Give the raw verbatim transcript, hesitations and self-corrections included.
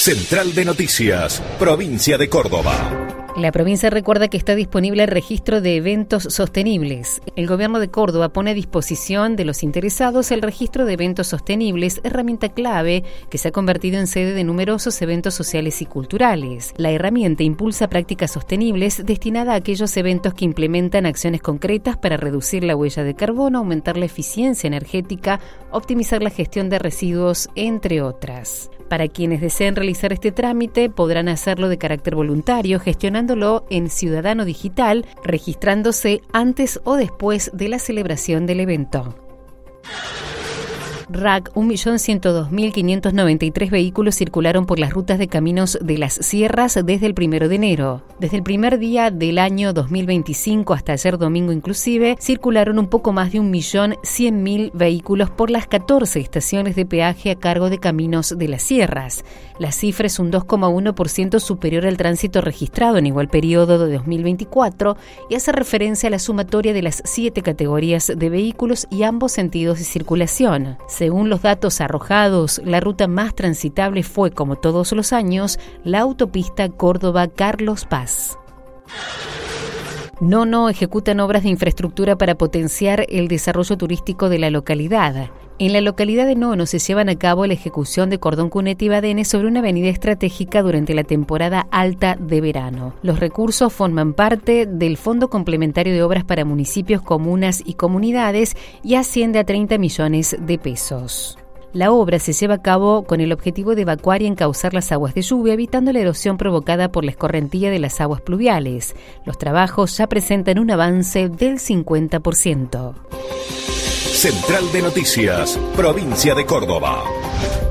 Central de Noticias, Provincia de Córdoba. La provincia recuerda que está disponible el registro de eventos sostenibles. El gobierno de Córdoba pone a disposición de los interesados el registro de eventos sostenibles, herramienta clave que se ha convertido en sede de numerosos eventos sociales y culturales. La herramienta impulsa prácticas sostenibles destinada a aquellos eventos que implementan acciones concretas para reducir la huella de carbono, aumentar la eficiencia energética, optimizar la gestión de residuos, entre otras. Para quienes deseen realizar este trámite, podrán hacerlo de carácter voluntario, gestionándolo en Ciudadano Digital, registrándose antes o después de la celebración del evento. R A C, un millón ciento dos mil quinientos noventa y tres vehículos circularon por las rutas de caminos de las sierras desde el primero de enero. Desde el primer día del año dos mil veinticinco hasta ayer domingo inclusive, circularon un poco más de un millón cien mil vehículos por las catorce estaciones de peaje a cargo de Caminos de las Sierras. La cifra es un dos coma uno por ciento superior al tránsito registrado en igual periodo de dos mil veinticuatro y hace referencia a la sumatoria de las siete categorías de vehículos y ambos sentidos de circulación. Según los datos arrojados, la ruta más transitable fue, como todos los años, la autopista Córdoba-Carlos Paz. Nono ejecutan obras de infraestructura para potenciar el desarrollo turístico de la localidad. En la localidad de Nono se llevan a cabo la ejecución de cordón cuneta y badenes sobre una avenida estratégica durante la temporada alta de verano. Los recursos forman parte del Fondo Complementario de Obras para Municipios, Comunas y Comunidades y asciende a treinta millones de pesos. La obra se lleva a cabo con el objetivo de evacuar y encauzar las aguas de lluvia, evitando la erosión provocada por la escorrentía de las aguas pluviales. Los trabajos ya presentan un avance del cincuenta por ciento. Central de Noticias, Provincia de Córdoba.